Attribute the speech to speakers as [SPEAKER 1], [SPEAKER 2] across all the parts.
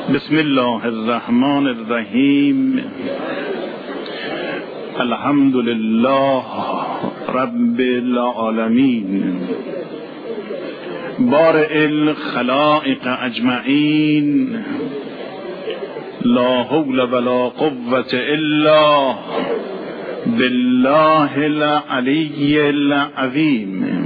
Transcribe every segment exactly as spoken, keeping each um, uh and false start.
[SPEAKER 1] بسم الله الرحمن الرحیم. الحمد لله رب العالمین بارئ الخلائق اجمعین. لا حول ولا قوة الا بالله العلی العظیم.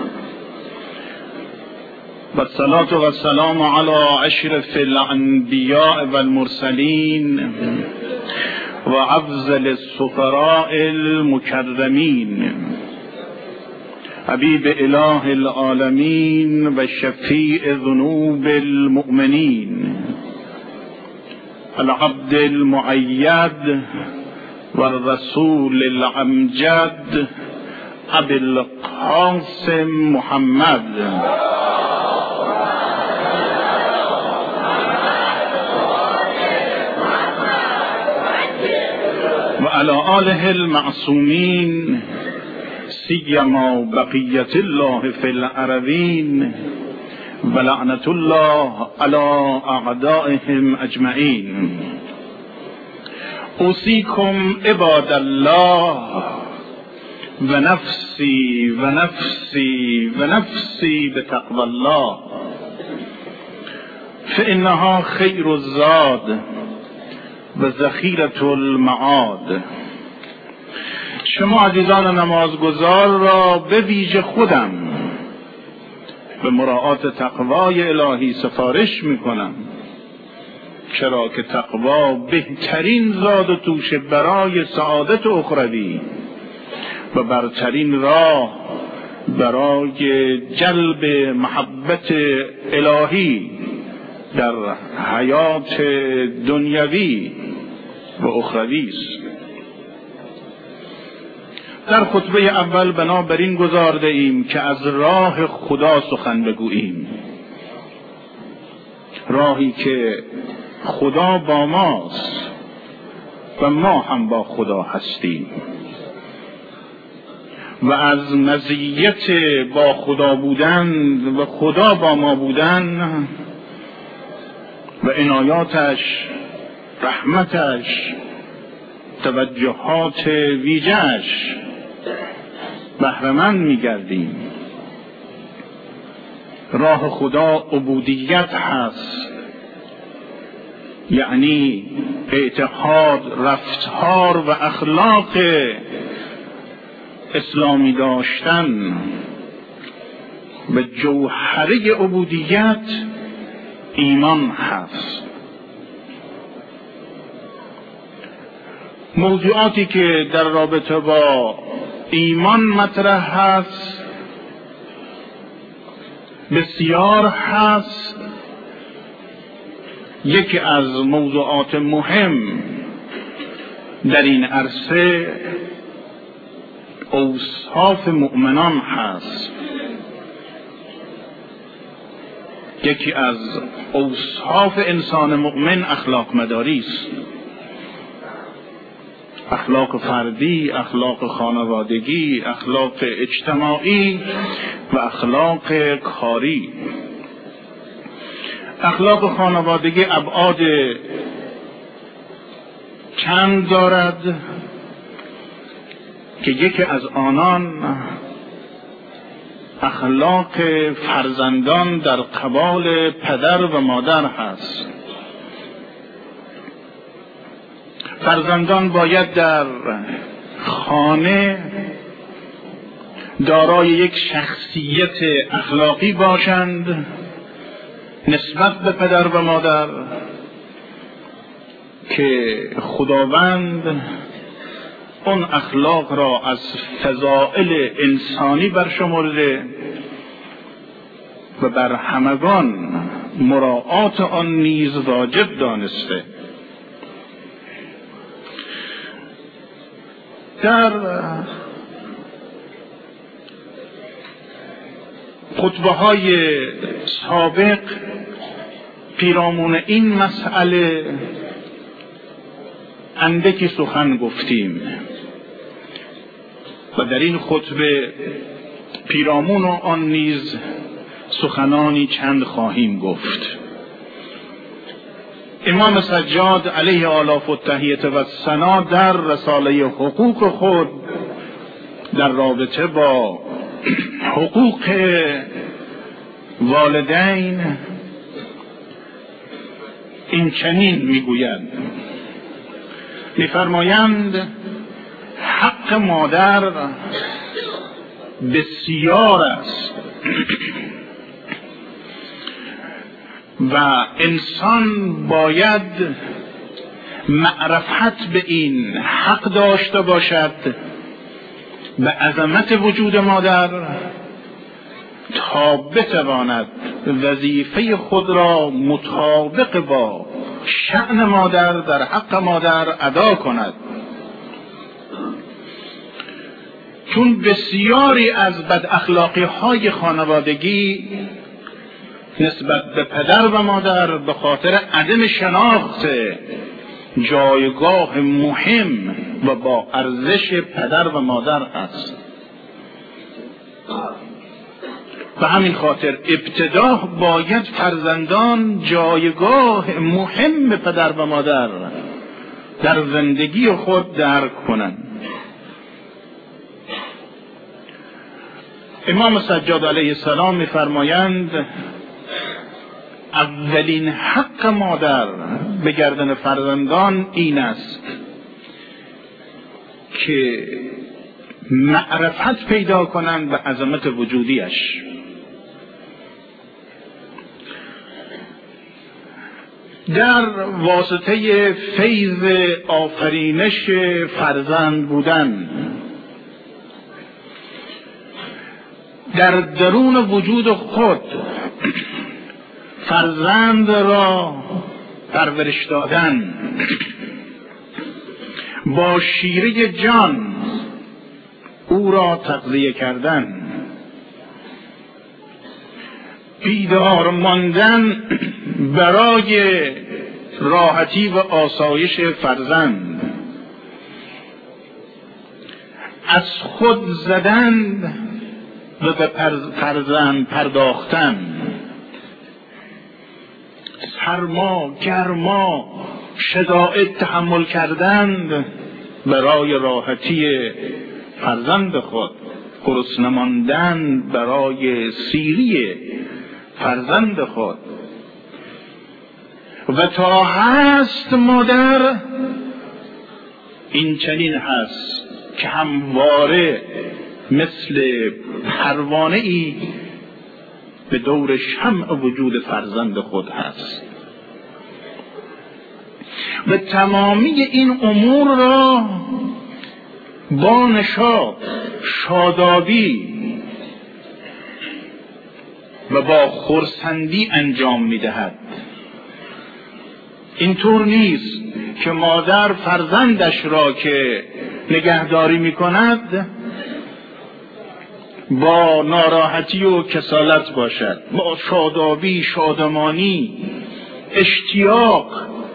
[SPEAKER 1] و الصلاة و السلام علی اشرف الانبیاء والمرسلین و افضل السفراء المکرمین، حبیب اله العالمین و شفیع ذنوب المؤمنین، العبد المؤید و الرسول الامجد، ابی القاسم محمد و علی آله المعصومین، سیما بقیت الله فی الارضین و لعنت الله علی اعدائهم اجمعین. اوصیکم عباد الله و نفسی و نفسی و نفسی بتقوی الله، فانها خیر الزاد و ذخیرة المعاد. شما عزیزان نمازگزار را به ویژه خودم به مراعات تقوای الهی سفارش میکنم، چرا که تقوا بهترین زاد و توشه برای سعادت اخروی و برترین راه برای جلب محبت الهی در حیات دنیوی و اخروی است. در خطبه اول بنابراین گزارده ایم که از راه خدا سخن بگوییم، راهی که خدا با ماست و ما هم با خدا هستیم، و از مزیت با خدا بودن و خدا با ما بودن و عنایاتش، رحمتش، توجهات ویژه‌اش بهره‌مند می‌گردیم. راه خدا عبودیت هست، یعنی اعتقاد، رفتار و اخلاق اسلامی داشتن، و جوهره عبودیت ایمان هست. موضوعاتی که در رابطه با ایمان مطرح هست بسیار هست. یکی از موضوعات مهم در این عرصه اوصاف مؤمنان هست. یکی از اوصاف انسان مؤمن اخلاق مداری است، اخلاق فردی، اخلاق خانوادگی، اخلاق اجتماعی و اخلاق کاری. اخلاق خانوادگی ابعاد چند دارد که یکی از آنان اخلاق فرزندان در قبال پدر و مادر هست. فرزندان باید در خانه دارای یک شخصیت اخلاقی باشند نسبت به پدر و مادر که خداوند اون اخلاق را از فضائل انسانی برشمرده و بر همگان مراعات آن نیز واجب دانسته. در خطبه های سابق پیرامون این مسئله اندکی سخن گفتیم و در این خطبه پیرامون آن نیز سخنانی چند خواهیم گفت. امام سجاد علیه آلاف التحیة و ثنا در رساله حقوق خود در رابطه با حقوق والدین این چنین میگویند، میفرمایند حق مادر بسیار است و انسان باید معرفت به این حق داشته باشد، به عظمت وجود مادر، تا بتواند وظیفه خود را مطابق با شأن مادر در حق مادر ادا کند. چون بسیاری از بد اخلاقی های خانوادگی نسبت به پدر و مادر به خاطر عدم شناخت جایگاه مهم و با ارزش پدر و مادر است. به همین خاطر ابتدا باید فرزندان جایگاه مهم پدر و مادر در زندگی خود درک کنند. امام سجاد علیه السلام می‌فرمایند اولین حق مادر به گردن فرزندان این است که معرفت پیدا کنند به عظمت وجودیش. در واسطه فیض آفرینش فرزند بودن در درون وجود خود فرزند را پرورش دادن، با شیره جان او را تغذیه کردن، بیدار ماندن برای راحتی و آسایش فرزند، از خود زدن و به فرزند پرداختن، سرما گرما شدائد تحمل کردن برای راحتی فرزند خود، گرسنه ماندن برای سیری فرزند خود. و تا هست مادر این چنین هست که همواره مثل پروانه ای به دور شمع وجود فرزند خود هست و تمامی این امور را با نشاط، شادابی و با خرسندی انجام می‌دهد. اینطور نیست که مادر فرزندش را که نگهداری می‌کند با ناراحتی و کسالت باشد، با شادابی، شادمانی، اشتیاق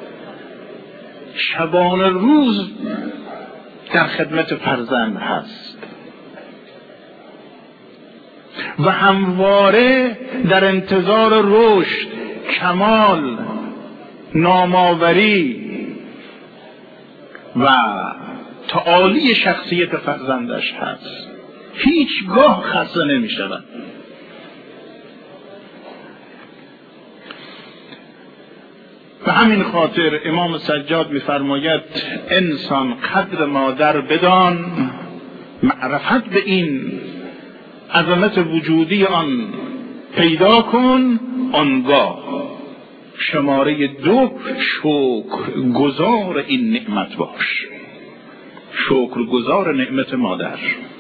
[SPEAKER 1] شبانه روز در خدمت فرزند هست و همواره در انتظار رشد، کمال، نامآوری و تعالی شخصیت فرزندش هست. هیچگاه خسته نمی شود. به همین خاطر امام سجاد می فرماید انسان قدر مادر بدان، معرفت به این عظمت وجودی آن پیدا کن، آنگاه شماره دو شکر گزار این نعمت باش، شکر گزار نعمت مادر،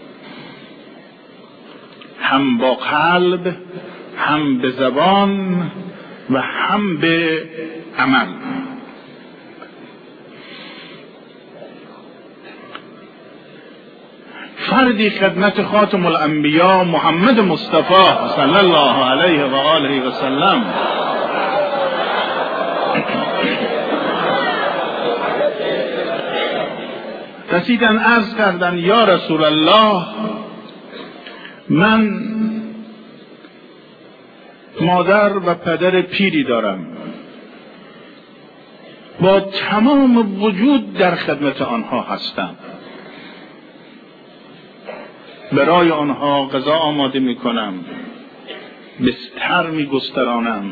[SPEAKER 1] هم با قلب، هم به زبان و هم به عمل. فردی خدمت خاتم الانبیا محمد مصطفی صلی الله علیه و آله و سلم رسیدن عرض کردن یا رسول الله، من مادر و پدر پیری دارم با تمام وجود در خدمت آنها هستم. برای آنها غذا آماده می کنم، بستر می گسترانم،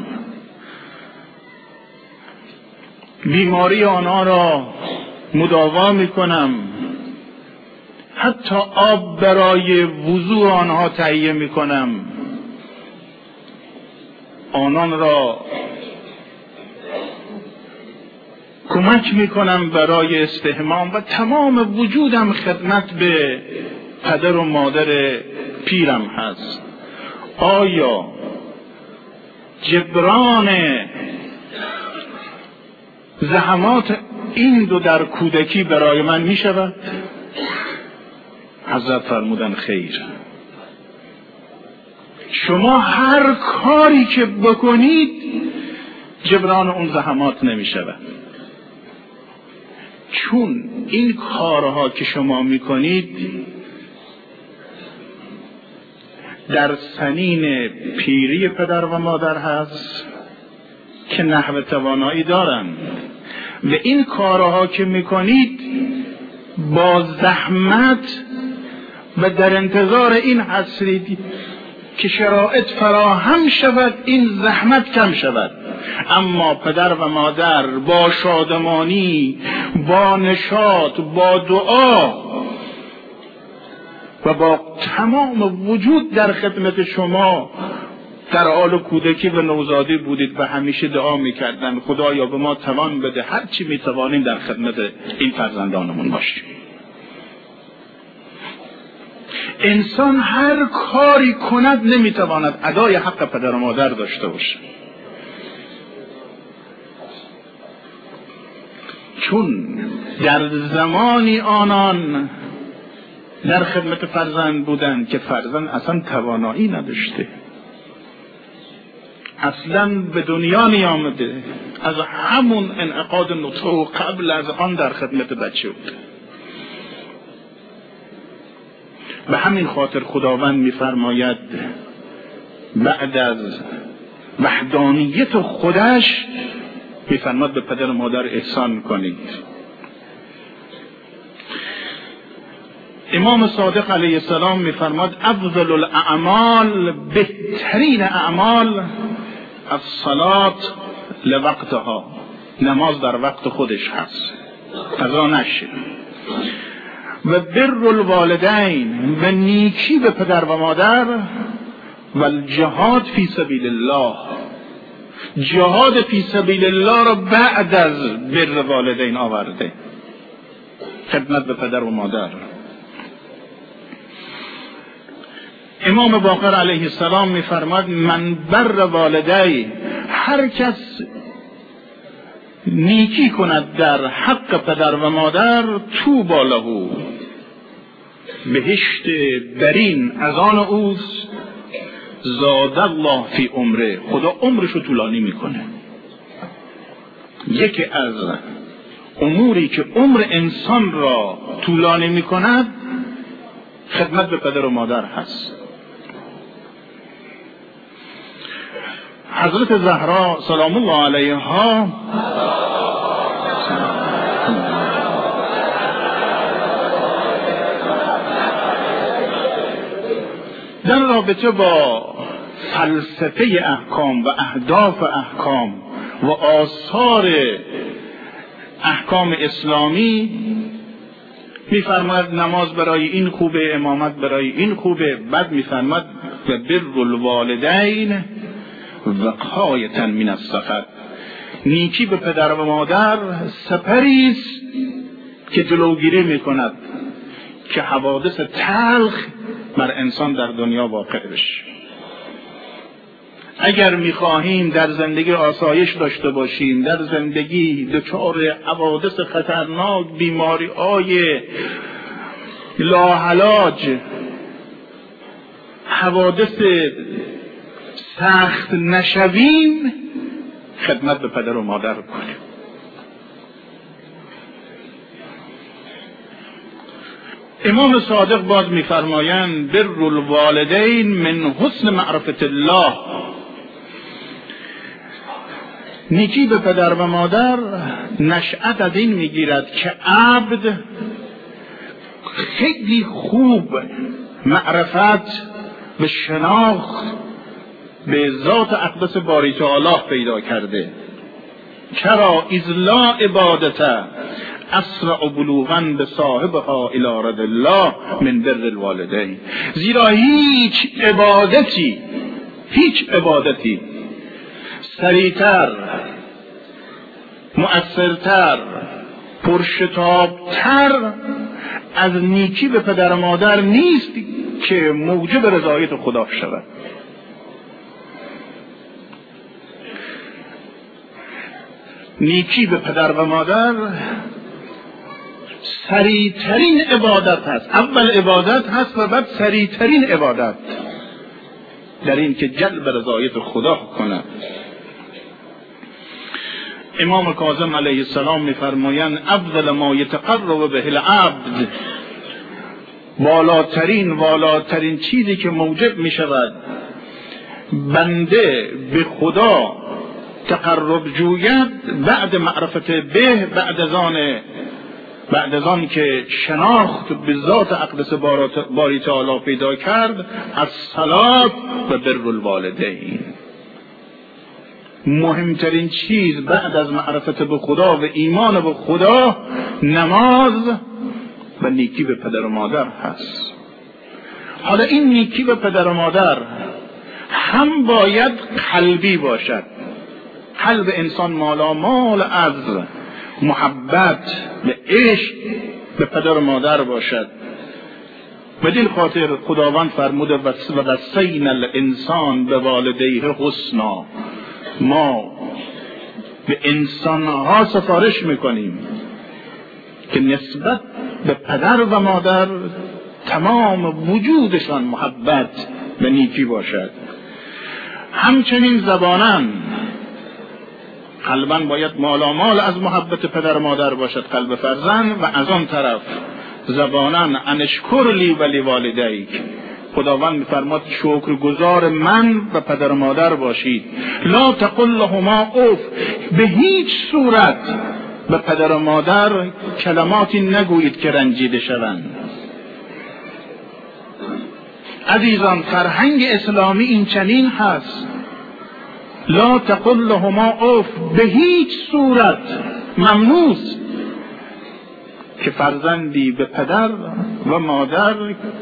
[SPEAKER 1] بیماری آنها را مداوا می کنم، حتی آب برای وضوء آنها تهیه می کنم، آنان را کمک می کنم برای استحمام و تمام وجودم خدمت به پدر و مادر پیرم هست. آیا جبران زحمات این دو در کودکی برای من می شود؟ حضرت فرمودن خیر. شما هر کاری که بکنید جبران اون زحمات نمی شود، چون این کارها که شما می کنید در سنین پیری پدر و مادر هست که نحو توانایی دارند و این کارها که میکنید با زحمت و در انتظار این هستید که شرایط فراهم شود این زحمت کم شود. اما پدر و مادر با شادمانی، با نشاط، با دعا و با تمام وجود در خدمت شما در حال کودکی و نوزادی بودید و همیشه دعا میکردن خدایا به ما توان بده هر چی میتوانیم در خدمت این فرزندانمون باشیم. انسان هر کاری کند نمیتواند ادای حق پدر و مادر داشته باشه، چون در زمانی آنان در خدمت فرزند بودن که فرزند اصلا توانایی نداشته، اصلا به دنیا نیامده، از همون انعقاد نطفه و قبل از آن در خدمت بچه بود. به همین خاطر خداوند می‌فرماید بعد از وحدانیت خودش می‌فرماید به پدر و مادر احسان کنید. امام صادق علیه السلام می‌فرماید افضل الاعمال، بهترین اعمال الصلات لوقتها، نماز در وقت خودش هست، قضا نشه. و بر الوالدین، و نیکی به پدر و مادر، و الجهاد فی سبیل الله، جهاد فی سبیل الله را بعد از بر والدین آورده، خدمت به پدر و مادر. امام باقر علیه السلام می‌فرماد من بر والدی، هر کس نیکی کند در حق پدر و مادر طوبی له، بهشت برین از آن اوست، زاد الله فی عمره، خدا عمرشو طولانی میکنه. یکی از اموری که عمر انسان را طولانی میکند خدمت به پدر و مادر هست. حضرت زهرا سلام الله علیها در رابطه با فلسفه احکام و اهداف احکام و آثار احکام اسلامی میفرماد نماز برای این خوبه، امامت برای این خوبه. بعد میفرماد و بر الوالدین وقایة من السخط، نیکی به پدر و مادر سپریست که جلوگیری میکند که حوادث تلخ بر انسان در دنیا واقع بشه. اگر میخواهیم در زندگی آسایش داشته باشیم، در زندگی دچار حوادث خطرناک، بیماری های لاعلاج، حوادث سخت نشویم، خدمت به پدر و مادر کنیم. امام صادق باز میفرمایند بر الوالدین من حسن معرفت الله، نیکی به پدر و مادر نشأت از این میگیرد که عبد خیلی خوب معرفت و شناخت به ذات اقدس باری تعالی پیدا کرده. چرا اذ لا عبادت اسرع بلوغا به صاحبها الی رضی الله من بر الوالدین، زیرا هیچ عبادتی هیچ عبادتی سریعتر، مؤثرتر، پرشتابتر از نیکی به پدر و مادر نیست که موجب رضایت خدا شود. نیکی به پدر و مادر سریعترین عبادت هست، اول عبادت هست و بعد سریعترین عبادت در این که جلب رضایت خدا کنه. امام کاظم علیه السلام میفرمایند افضل ما یتقرب به العبد، بالاترین والاترین چیزی که موجب میشود بنده به خدا تقرب جوید بعد معرفت به، بعد از آن بعد از آن که شناخت به ذات اقدس باری تعالی پیدا کرد، از صلات و بر الوالدین. مهمترین چیز بعد از معرفت به خدا و ایمان به خدا نماز و نیکی به پدر و مادر هست. حالا این نیکی به پدر و مادر هم باید قلبی باشد، قلب انسان مالامال از محبت و عشق به پدر و مادر باشد. بدین خاطر خداوند فرموده و وصینا الانسان به والدیه حسنا، ما به انسانها سفارش میکنیم که نسبت به پدر و مادر تمام وجودشان محبت و نیکی باشد. همچنین زبانن قلباً باید مالامال از محبت پدر و مادر باشد قلب فرزند، و از آن طرف زبانن انشکر لی ولی والدیک، خداوند می‌فرماد شکرگزار من و پدر و مادر باشید. لا تقل لهما اف، به هیچ صورت به پدر و مادر کلماتی نگویید که رنجیده شوند. عزیزان فرهنگ اسلامی این چنین هست، لا تقل لهما اف، به هیچ صورت ممنوع که فرزندی به پدر و مادر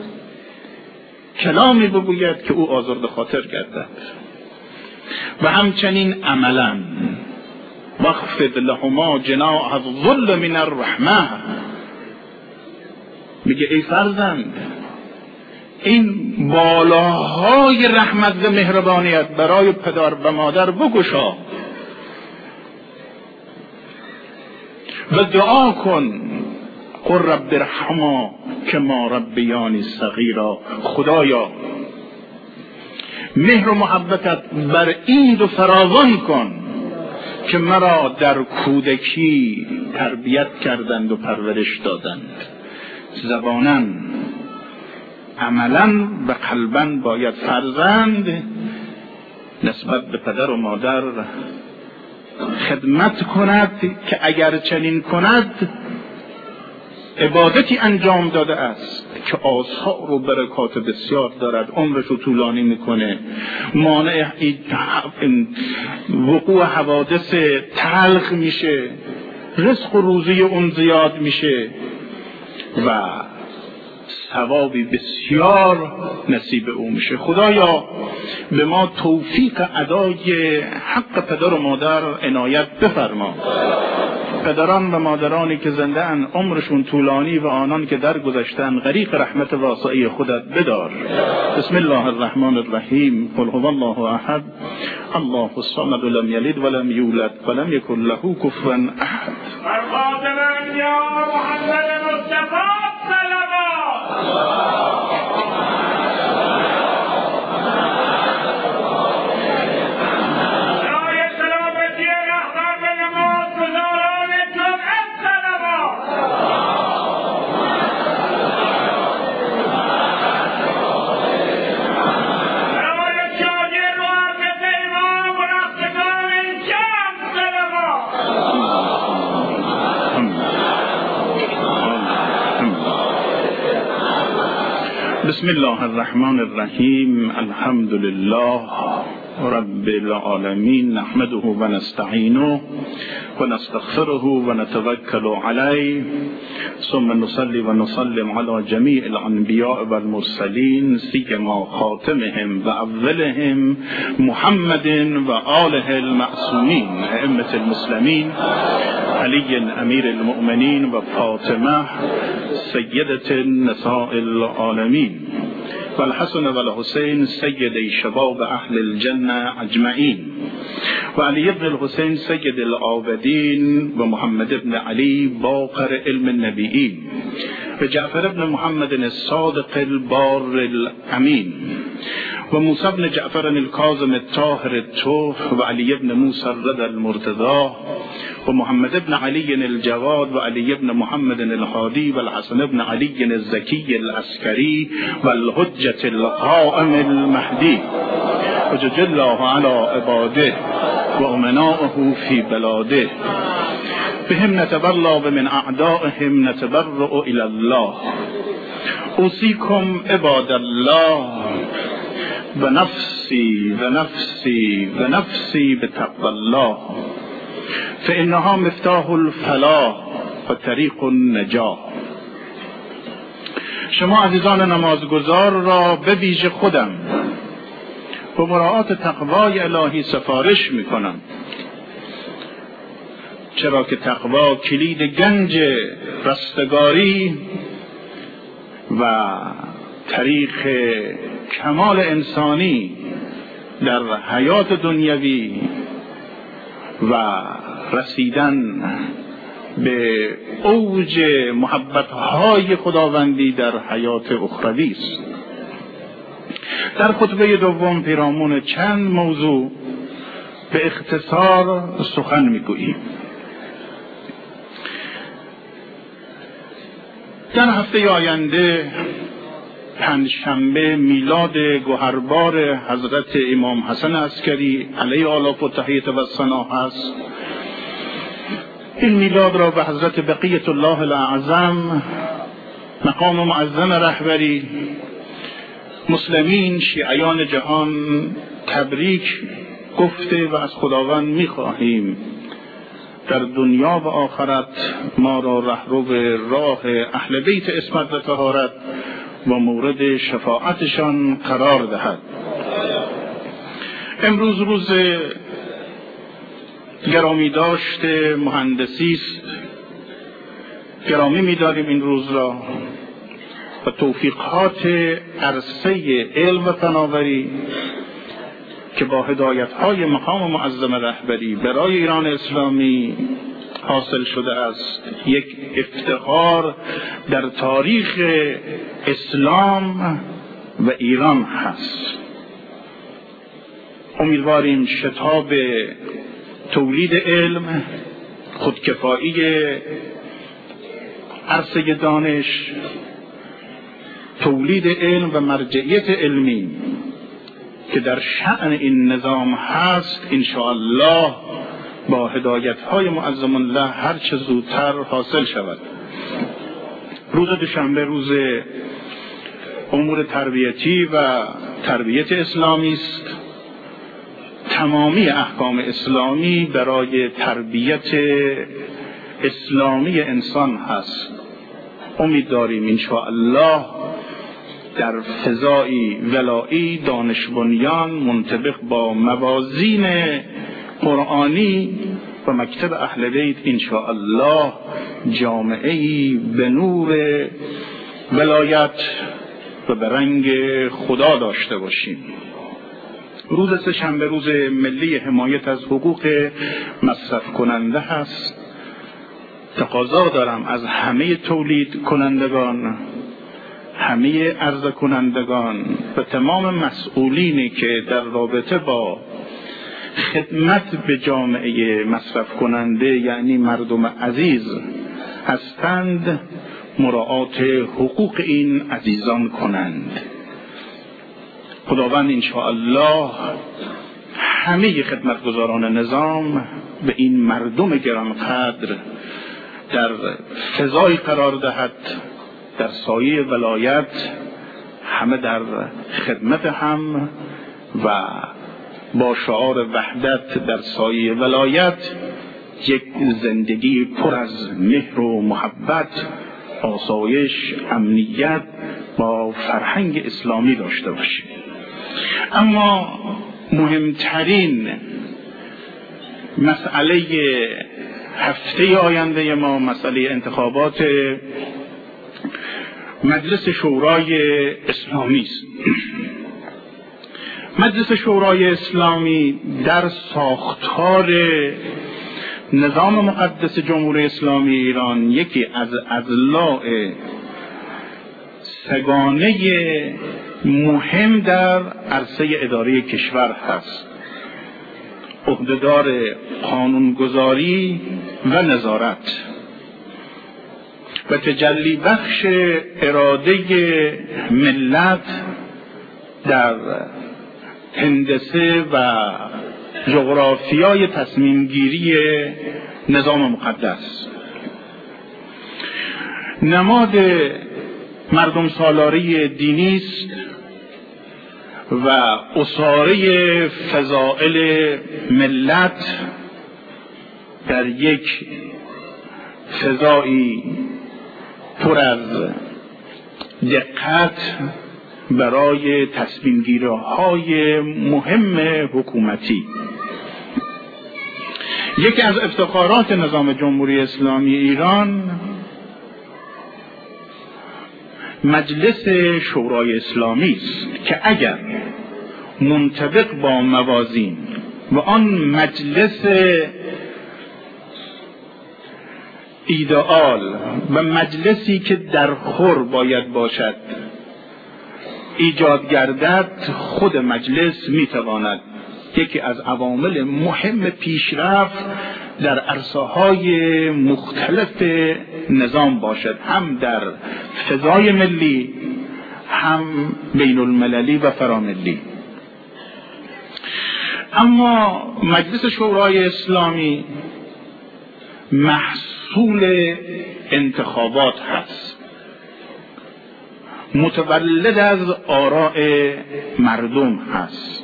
[SPEAKER 1] کلامی بگوید که او آزرده خاطر گردد. و همچنین عملا واخفض لهما جناح الذل من الرحمه، میگه ای فرزند این بالاهای رحمت و مهربانیت برای پدر و مادر بگشا و دعا کن قل رب ارحما کما ربیانی صغیرا، خدایا مهر و محبتت بر این دو فراوان کن که مرا در کودکی تربیت کردند و پرورش دادند. زباناً عملاً و قلباً باید فرزند نسبت به پدر و مادر خدمت کند که اگر چنین کند عبادتی انجام داده است که آثار و برکات بسیار دارد، عمرش رو طولانی میکنه، مانع وقوع حوادث تلخ میشه، رزق و روزی اون زیاد میشه و ثوابی بسیار نصیب او میشه. خدایا به ما توفیق ادای حق پدر و مادر عنایت بفرما. پدران و مادرانی که زنده ان عمرشون طولانی و آنان که درگذشتن غریق رحمت واسعه خودت بدار. بسم الله الرحمن الرحیم. قل هو الله احد الله الصمد لم یلد ولم یولد ولم یکن له کفوا احد.
[SPEAKER 2] خاتم یا محمد مصطفی صلوات.
[SPEAKER 1] بسم الله الرحمن الرحیم. الحمد لله رب العالمین، نحمده و نستعینه و نستغفره و نتوکل علیه، ثم نصلی و نسلم علی جمیع الانبیاء و المرسلین، سیما خاتمهم و اولهم محمد و آله المعصومین، ائمة المسلمین، علی امیر المؤمنین و فاطمه سیدة نساء العالمین، و الحسن و الحسین سید شباب اهل الجنه اجمعین، و علی ابن الحسین سید العابدین، و محمد ابن علی باقر علم النبیین، و جعفر ابن محمد الصادق البار الامین، و موسی ابن جعفر الکاظم الطاهر الطهر، و علی ابن موسی الرضا المرتضی، و محمد ابن علی الجواد، و علی ابن محمد الهادی، و الحسن ابن علی الزکی العسکری، و الحجة القائم المهدی، و جل الله علی عباده و امنائه فی بلاده، بهم نتبرأ و من اعدائهم نتبرأ الی الله. اوصیکم عباد الله و نفسی و نفسی و نفسی بتقوی الله، فانها مفتاح الفلاح و طریق النجاح. شما عزیزان نمازگزار را به ویژه خودم با مراعات تقوای الهی سفارش می کنم، چرا که تقوا کلید گنج رستگاری و طریق کمال انسانی در حیات دنیوی و رسیدن به اوج محبت‌های خداوندی در حیات اخروی است. در خطبه دوم پیرامون چند موضوع به اختصار سخن می‌گوییم. در هفته آینده پنجشنبه میلاد گوهربار حضرت امام حسن عسکری علیه آلاف و تحیت و ثنا هست. این میلاد را به حضرت بقیت الله الاعظم مقام معظم رهبری مسلمین شیعیان جهان تبریک گفته و از خداوند می‌خواهیم در دنیا و آخرت ما را رهرو راه اهل بیت عصمت و طهارت و مورد شفاعتشان قرار دهد. امروز روز گرامی داشت مهندسی است. گرامی می‌داریم این روز را و توفیقات عرصه علم و فناوری که با هدایت‌های مقام معظم رهبری برای ایران اسلامی حاصل شده است، یک افتخار در تاریخ اسلام و ایران هست. امیدواریم شتاب تولید علم، خودکفایی عرصه دانش، تولید علم و مرجعیت علمی که در شأن این نظام هست انشاءالله با هدایت‌های معظم الله هر چه زودتر حاصل شود. روز دوشنبه روز امور تربیتی و تربیت اسلامی است. تمامی احکام اسلامی برای تربیت اسلامی انسان هست. امید داریم انشاءالله در فضای ولایی دانش بنیان منطبق با موازین قرآنی و مکتب اهل بیت انشاءالله جامعه‌ای به نور ولایت و به رنگ خدا داشته باشیم. روز سه‌شنبه روز ملی حمایت از حقوق مصرف کننده هست. تقاضا دارم از همه تولید کنندگان، همه عرضه کنندگان و تمام مسئولینی که در رابطه با خدمت به جامعه مصرف کننده یعنی مردم عزیز هستند مراعات حقوق این عزیزان کنند. خداوند انشاءالله همه خدمتگزاران نظام به این مردم گرانقدر در فضای قرار دهد، در سایه ولایت همه در خدمت هم و با شعار وحدت در سایه ولایت یک زندگی پر از مهر و محبت، آسایش، امنیت با فرهنگ اسلامی داشته باشیم. اما مهمترین مسئله هفته آینده ما مسئله انتخابات مجلس شورای اسلامی است. مجلس شورای اسلامی در ساختار نظام مقدس جمهوری اسلامی ایران یکی از اضلاع سگانه مهم در عرصه اداره کشور هست، عهدهدار قانونگذاری و نظارت و تجلی بخش اراده ملت در هندسه و جغرافیای تصمیم گیری نظام مقدس. نماد مردم سالاری دینی است و اساره فضائل ملت در یک فضایی پر از دقت برای تصمیم گیری‌های مهم حکومتی. یکی از افتخارات نظام جمهوری اسلامی ایران مجلس شورای اسلامی است که اگر منطبق با موازین و آن مجلس ایدئال و مجلسی که در خور باید باشد ایجاد گردد، خود مجلس میتواند یکی از عوامل مهم پیشرفت در عرصه‌های مختلف نظام باشد، هم در فضای ملی هم بین المللی و فراملی. اما مجلس شورای اسلامی محصول انتخابات هست، متولد از آراء مردم هست.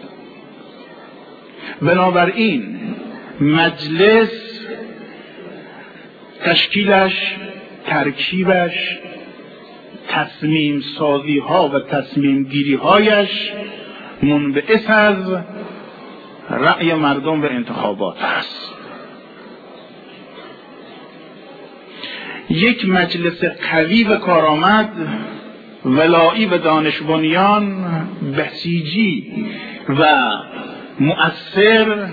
[SPEAKER 1] بنابراین مجلس تشکیلش، ترکیبش، تصمیم سازی ها و تصمیم گیری هایش منبعث از رأی مردم و انتخابات هست. یک مجلس قوی و کارآمد، ولایی و دانش بنیان، بسیجی و مؤثر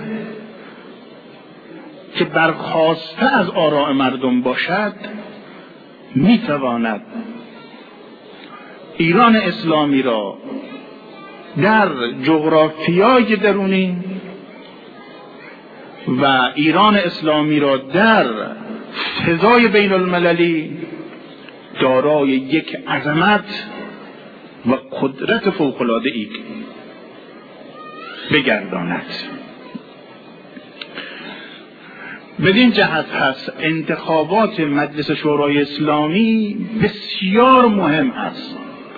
[SPEAKER 1] که برخاسته از آراء مردم باشد، میتواند ایران اسلامی را در جغرافیای درونی و ایران اسلامی را در فضای بین المللی دارای یک عظمت و قدرت فوق‌العاده‌ای بگرداند. بدین جهت هست انتخابات مجلس شورای اسلامی بسیار مهم است.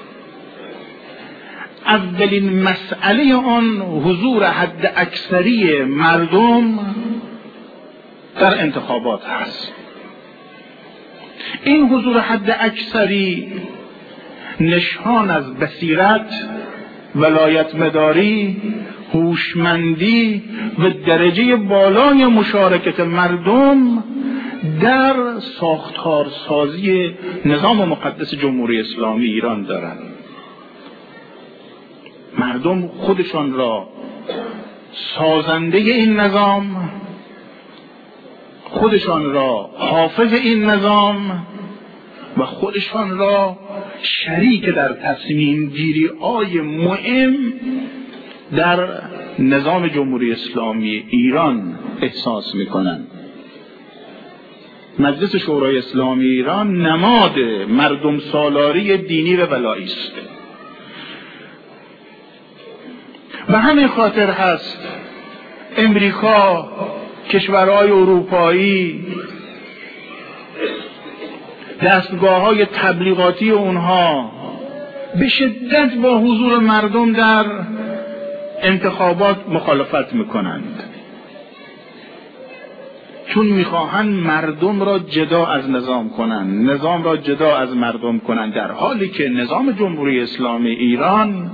[SPEAKER 1] اولین مسئله آن حضور حد اکثری مردم در انتخابات هست. این حضور حد اکثری نشان از بصیرت، ولایت مداری، هوشمندی و درجه بالای مشارکت مردم در ساختارسازی نظام مقدس جمهوری اسلامی ایران دارند. مردم خودشان را سازنده این نظام، خودشان را حافظ این نظام و خودشان را شریک در تصمیم گیری های مهم در نظام جمهوری اسلامی ایران احساس میکنند. مجلس شورای اسلامی ایران نماد مردم سالاری دینی و ولایی است. و همین خاطر هست امریکا، کشورهای اروپایی، دستگاه های تبلیغاتی اونها به شدت با حضور مردم در انتخابات مخالفت میکنند، چون میخواهند مردم را جدا از نظام کنند، نظام را جدا از مردم کنند، در حالی که نظام جمهوری اسلامی ایران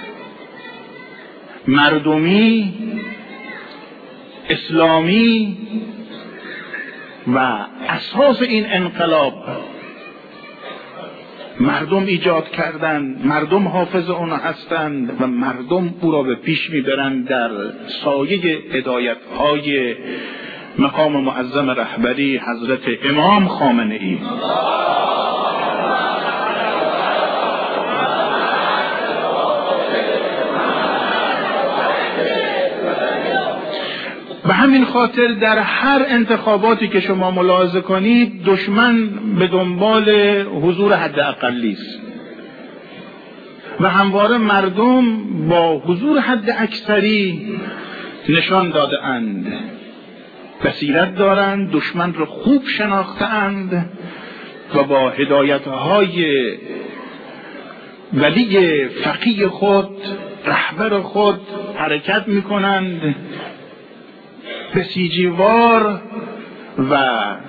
[SPEAKER 1] مردمی، اسلامی و اساس این انقلاب مردم ایجاد کردند، مردم حافظ اون هستند و مردم او را به پیش میبرند در سایه هدایت‌های مقام معظم رهبری حضرت امام خامنه ای. به همین خاطر در هر انتخاباتی که شما ملاحظه کنید دشمن به دنبال حضور حداقلی است و همواره مردم با حضور حد اکثری نشان داده اند، بصیرت دارند، دشمن را خوب شناخته اند و با هدایت‌های ولی فقیه خود، رهبر خود حرکت می‌کنند، بسیجیوار و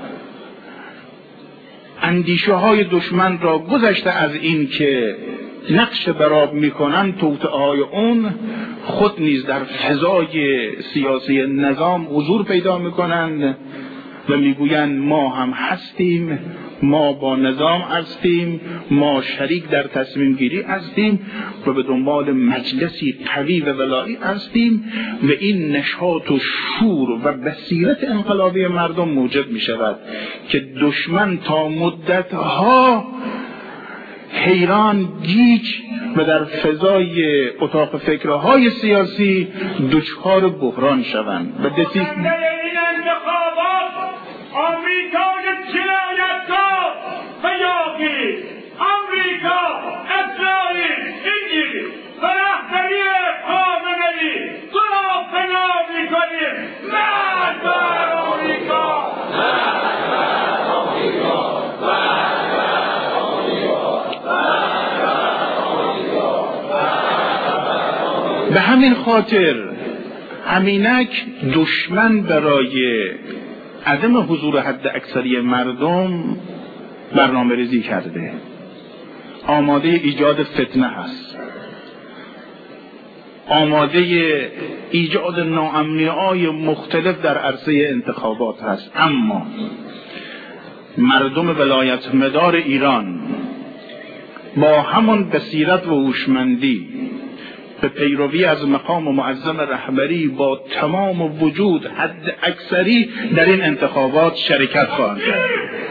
[SPEAKER 1] اندیشه های دشمن را گذشته از این که نقش براب میکنند، توطئه های اون خود نیز در فضای سیاسی نظام حضور پیدا میکنند و میگویند ما هم هستیم، ما با نظام هستیم، ما شریک در تصمیم گیری هستیم و به دنبال مجلسی قوی و ولایی هستیم و این نشاط و شور و بصیرت انقلابی مردم موجب می شود که دشمن تا مدتها حیران، گیج و در فضای اتاق فکرهای سیاسی دچار بحران شوند و دسیس
[SPEAKER 2] آمریکای جنایتکار و یاغی، آمریکا، اسرائیل، انگلیس و رهبری خامنه‌ای تو را فنا می‌کنیم. مرگ بر آمریکا، مرگ بر آمریکا، مرگ بر
[SPEAKER 1] آمریکا. به همین خاطر همینک دشمن برای عدم حضور حد اکثری مردم برنامه ریزی کرده، آماده ایجاد فتنه هست، آماده ایجاد ناامنی‌های مختلف در عرصه انتخابات هست. اما مردم ولایت مدار ایران با همان بصیرت و هوشمندی به پیروی از مقام معظم رهبری با تمام وجود حد اکثری در این انتخابات شرکت خواهند کرد.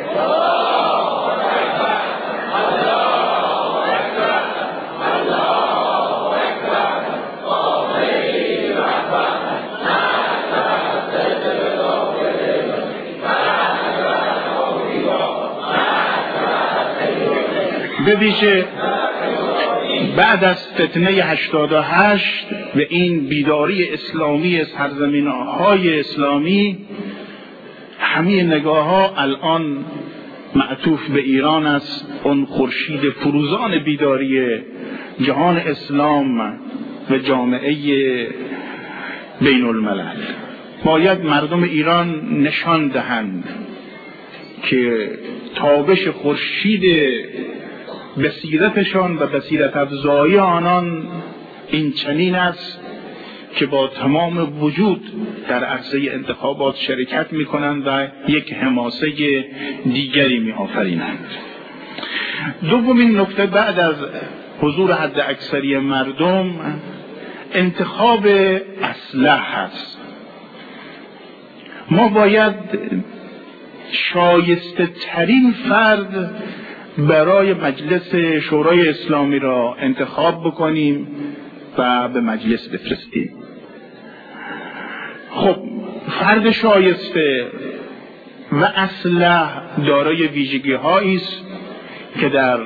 [SPEAKER 1] به ویژه بعد از فتنه هشتاد و هشت و این بیداری اسلامی سرزمین‌های اسلامی، همه نگاه ها الان معطوف به ایران است، اون خورشید فروزان بیداری جهان اسلام و جامعه بین الملل. باید مردم ایران نشان دهند که تابش خورشید بصیرتشان و بصیرت افزایی آنان این چنین است که با تمام وجود در عرصه انتخابات شرکت می کنند و یک حماسه دیگری می آفرینند. دومین نکته بعد از حضور حد اکثری مردم انتخاب اصلح است. ما باید شایسته ترین فرد برای مجلس شورای اسلامی را انتخاب بکنیم و به مجلس بفرستیم. خب فرد شایسته و اصلح دارای ویژگی هایی است که در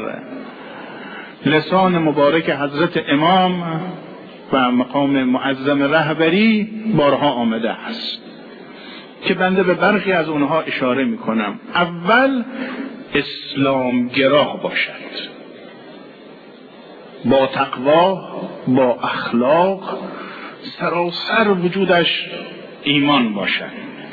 [SPEAKER 1] لسان مبارک حضرت امام و مقام معظم رهبری بارها آمده است که بنده به برخی از اونها اشاره می کنم. اول اسلام گراه باشد، با تقوا، با اخلاق، سراسر وجودش ایمان باشد.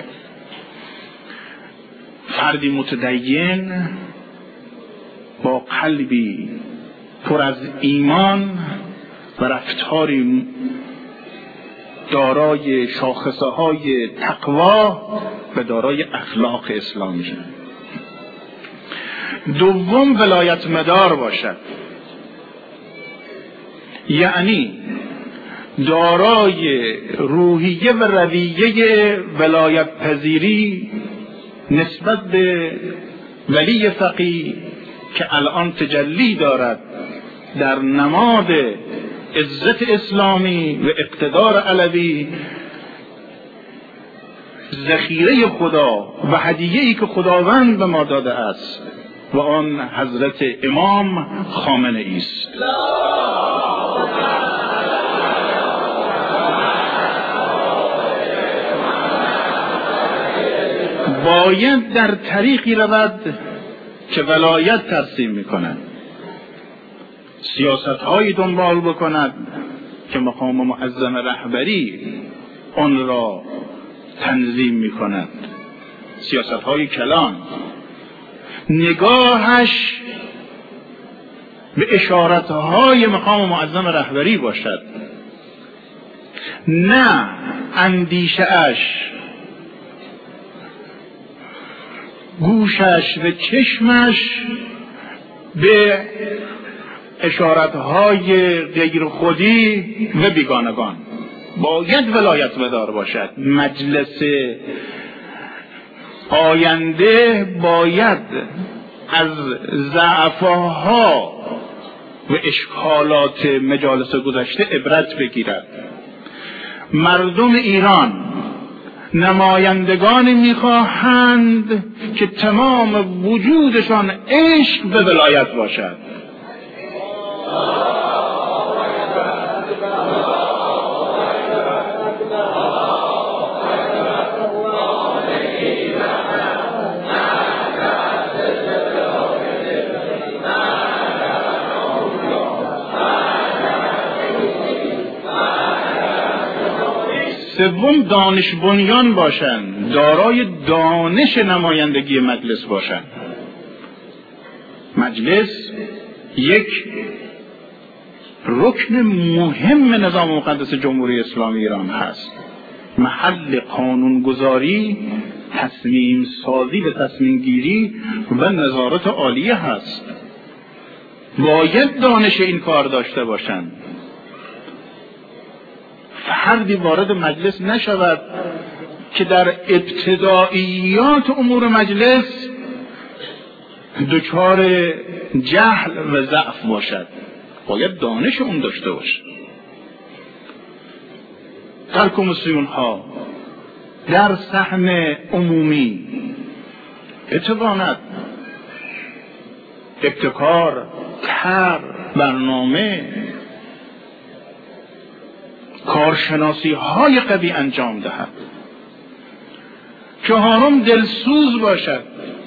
[SPEAKER 1] فردی متدین با قلبی پر از ایمان و رفتاری دارای شاخصه های تقوا و دارای اخلاق اسلامی. دوم ولایت مدار باشد، یعنی دارای روحیه و رویه ولایت پذیری نسبت به ولی فقیه که الان تجلی دارد در نماد عزت اسلامی و اقتدار علوی، ذخیره خدا و هدیه‌ای که خداوند به ما داده است و آن حضرت امام خامنه ای است. باید در طریقی رود که ولایت ترسیم می‌کند، سیاست‌هایی دنبال بکند که مقام معظم رهبری آن را تنظیم می‌کند، سیاست‌های کلان. نگاهش به اشارت‌های مقام معظم رهبری باشد، نه اندیشه‌اش، گوشش و چشمش به اشارتهای غیر خودی و بیگانگان. باید ولایت مدار باشد. مجلس آینده باید از ضعف‌ها و اشکالات مجالس گذشته عبرت بگیرد. مردم ایران نمایندگانی میخواهند که تمام وجودشان عشق به ولایت باشد. سوم دانش بنیان باشند، دارای دانش نمایندگی مجلس باشند. مجلس یک رکن مهم نظام مقدس جمهوری اسلامی ایران هست، محل قانونگذاری، تصمیم سازی و تصمیم گیری و نظارت عالیه هست. باید دانش این کار داشته باشند. فردی وارد مجلس نشود که در ابتداییات امور مجلس دچار جهل و ضعف باشد. باید دانش اون داشته باشد. در کمیسیون ها، در صحن عمومی بتواند ابتکار، طرح، برنامه، کارشناسی های قوی انجام دهد. چهارم دلسوز باشد،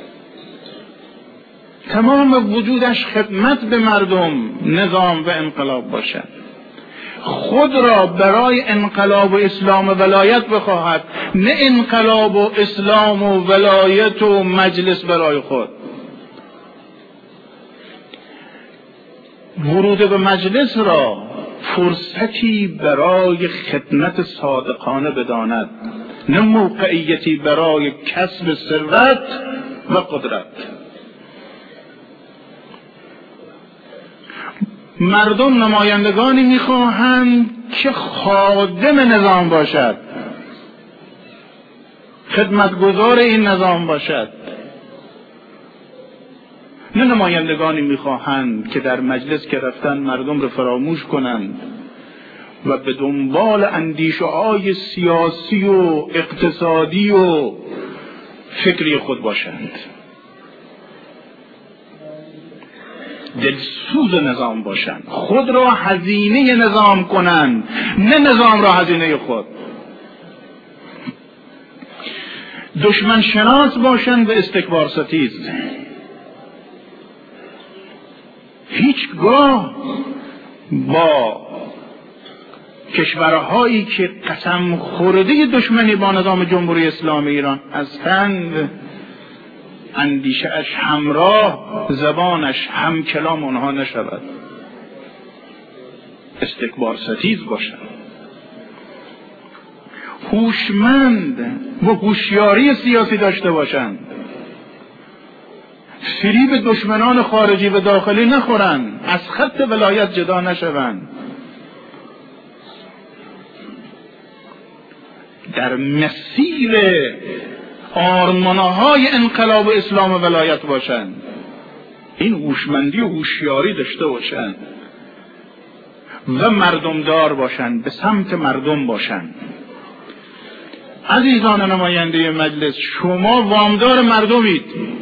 [SPEAKER 1] تمام وجودش خدمت به مردم، نظام و انقلاب باشد. خود را برای انقلاب و اسلام و ولایت بخواهد، نه انقلاب و اسلام و ولایت و مجلس برای خود. ورود به مجلس را فرصتی برای خدمت صادقانه بداند، نه موقعیتی برای کسب ثروت و قدرت. مردم نمایندگانی میخواهند که خادم نظام باشد، خدمتگزار این نظام باشد، نه نمایندگانی میخواهند که در مجلس که رفتن مردم رو فراموش کنند و به دنبال اندیشه‌های سیاسی و اقتصادی و فکری خود باشند. دلسوز نظام باشند، خود را هزینه نظام کنند، نه نظام را هزینه خود. دشمن شناس باشند و استکبار ستیز. هیچگاه با کشورهایی که قسم خورده دشمنی با نظام جمهوری اسلامی ایران هستند اندیشه اش همراه، زبانش هم کلام اونها نشود، استکبار ستیز باشد، هوشمند و هوشیاری سیاسی داشته باشند، فریب دشمنان خارجی و داخلی نخورند، از خط ولایت جدا نشوند، در مسیر آرمانهای انقلاب اسلام و ولایت باشند، این هوشمندی و هوشیاری داشته باشند و مردمدار باشند، به سمت مردم باشند. عزیزان نماینده مجلس، شما وامدار مردمید.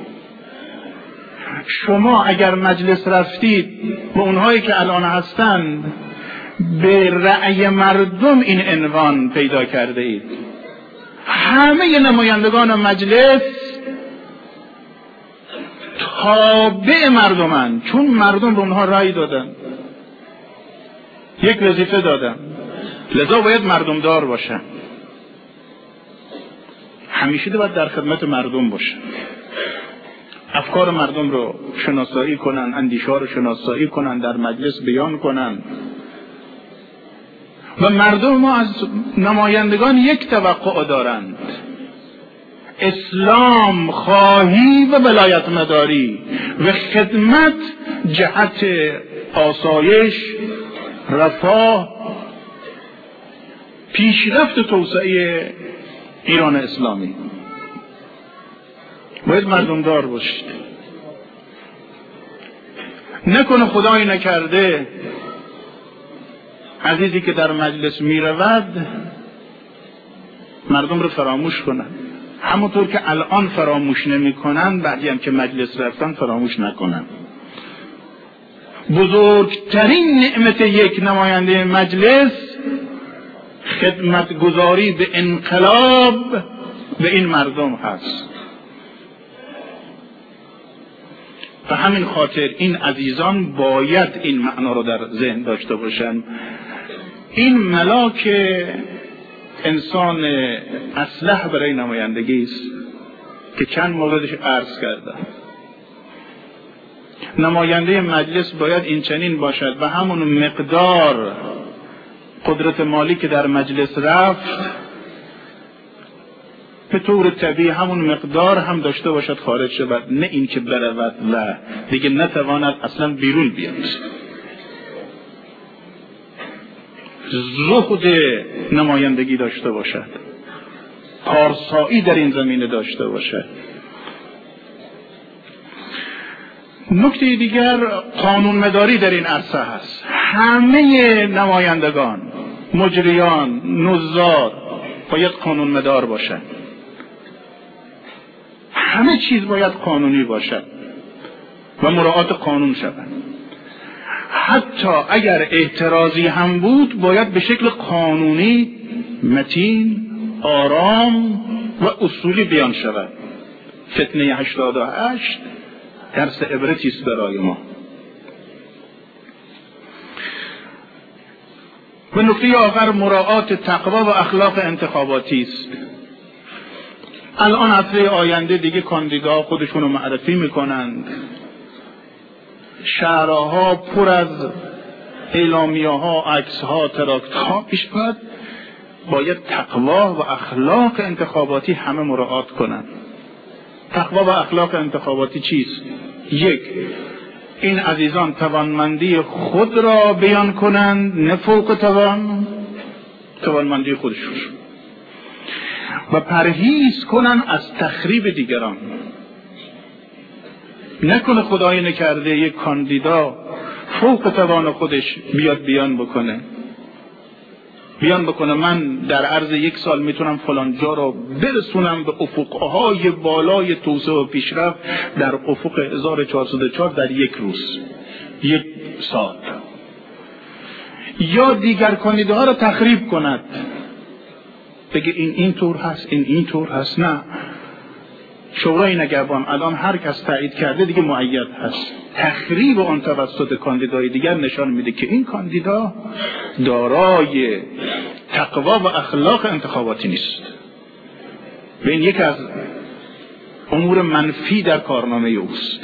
[SPEAKER 1] شما اگر مجلس رفتید به اونهایی که الان هستند به رأی مردم این عنوان پیدا کرده اید. همه نمایندگان مجلس تابع مردمند، چون مردم به اونها رأی دادن، یک وظیفه دادن، لذا باید مردمدار باشن. همیشه باید در خدمت مردم باشن، افکار مردم رو شناسایی کنن، اندیشه ها رو شناسایی کنن، در مجلس بیان کنن. و مردم ما از نمایندگان یک توقع دارند: اسلام خواهی و ولایت مداری و خدمت جهت آسایش، رفاه، پیشرفت و توسعه ایران اسلامی. باید مردمدار باشید. نکنه خدایی نکرده عزیزی که در مجلس می رود مردم رو فراموش کنن، همونطور که الان فراموش نمی کنن بعدی هم که مجلس رفتن فراموش نکنن. بزرگترین نعمت یک نماینده مجلس خدمتگزاری به انقلاب به این مردم هست. به همین خاطر این عزیزان باید این معنا رو در ذهن داشته باشن. این ملاک انسان اصلح برای نمایندگی است که چند موردش عرض کردم. نماینده مجلس باید این چنین باشد و همون مقدار قدرت مالی که در مجلس رفت به طور طبیعی همون مقدار هم داشته باشد خارج شود، نه این که برود و دیگه نتواند اصلا بیرون بیاد. زهد نمایندگی داشته باشد، پارسایی در این زمینه داشته باشد. نکته دیگر قانون مداری در این عرصه هست. همه نمایندگان، مجریان، نظار باید قانون مدار باشند. همه چیز باید قانونی باشد و مراعات قانون شود. حتی اگر اعتراضی هم بود باید به شکل قانونی، متین، آرام و اصولی بیان شود. فتنه هشتاد و هشت درس عبرتی است برای ما. و نکته آخر مراعات تقوا و اخلاق انتخاباتی است. الان هفته آینده دیگه کاندیدا خودشون رو معرفی میکنند، شهرها پر از اعلامیه ها، عکس ها، تراکت ها پیش باید باید تقوا و اخلاق انتخاباتی همه مراعات کنند. تقوا و اخلاق انتخاباتی چیست؟ یک، این عزیزان توانمندی خود را بیان کنند، نه فوق توان، توانمندی خودشون، و پرهیز کنند از تخریب دیگران. نکنه خدایی نکرده یک کاندیدا فوق توان خودش بیاد بیان بکنه بیان بکنه من در عرض یک سال میتونم فلان جا رو برسونم به افقهای بالای توسعه و پیشرفت در افق هزار و چهارصد و چهار در یک روز، یک سال. یا دیگر کاندیداها رو تخریب کند، بگه این این طور هست، این این طور هست. نه، شورای نگهبان الان هر کس تایید کرده دیگه مؤید هست. تخریب آن توسط کاندیدای دیگر نشان میده که این کاندیدا دارای تقوا و اخلاق انتخاباتی نیست. و این یک از امور منفی در کارنامه اوست.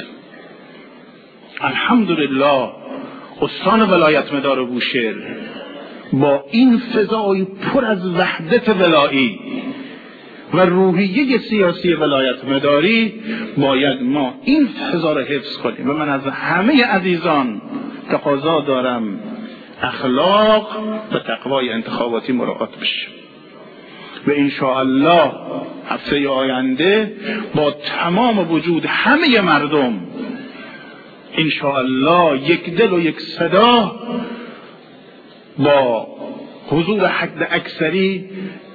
[SPEAKER 1] الحمدلله استان ولایت مدار بوشهر با این فضای پر از وحدت ولایی و روحیه سیاسی ولایت مداری باید ما این فضا را حفظ کنیم و من از همه عزیزان تقاضا دارم اخلاق و تقوای انتخاباتی مراعات بشه و انشاءالله هفته آینده با تمام وجود همه مردم انشاءالله یک دل و یک صدا با حضور حد اکثری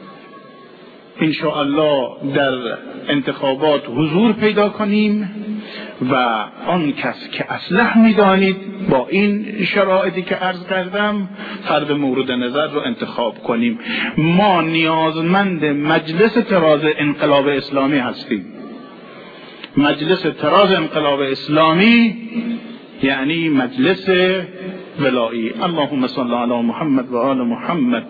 [SPEAKER 1] انشاءالله در انتخابات حضور پیدا کنیم و آن کس که اصلح می‌دانید با این شرایطی که عرض کردم فرد مورد نظر رو انتخاب کنیم. ما نیازمند مجلس طراز انقلاب اسلامی هستیم. مجلس طراز انقلاب اسلامی یعنی مجلس ولایی. اللهم صل علی محمد و آل محمد.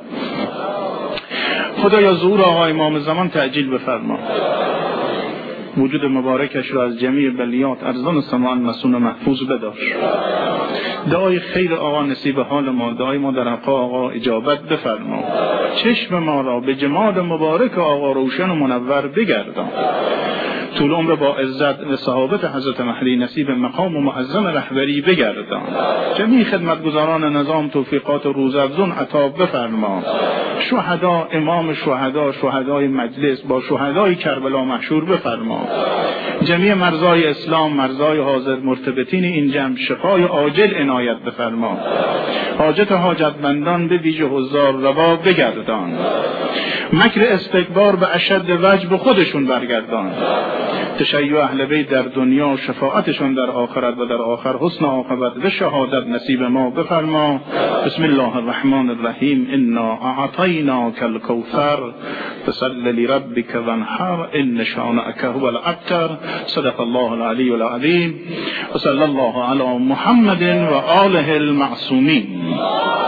[SPEAKER 1] خدایا ظهور آقا امام زمان تعجیل بفرما، وجود مبارکش را از جمیع بلیات ارزان سمان مسون و محفوظ بدار. دعای خیر آقا نصیب حال ما، دعای ما در حق آقا اجابت بفرما. چشم ما را به جمال مبارک آقا روشن و منور بگردان. طول عمر با عزت و صحابت حضرت مهدی نصیب مقام و معظم رهبری بگردان. جمیع خدمتگزاران نظام توفیقات و روزافزون عطا بفرما. شهدا، امام شهدا، شهدای مجلس با شهدای کربلا محشور بفرما. جمیع مرزای اسلام، مرزای حاضر مرتبطین این جمع شفای عاجل عنایت بفرما. حاجت حاجتمندان به ویژه حضار روا بگردان. مکر استکبار به اشد وجه به خودشون برگردان. تشیع اهل بیت در دنیا، شفاعتشون در آخرت و در آخر حسن عاقبت و شهادت نصیب ما بفرما. بسم الله الرحمن الرحیم. انا اعطیناک الکوثر فصل لربک وانحر ان شانئک هو الابتر. صدق الله العلی العظیم و صلی الله علی محمد و آله المعصومین.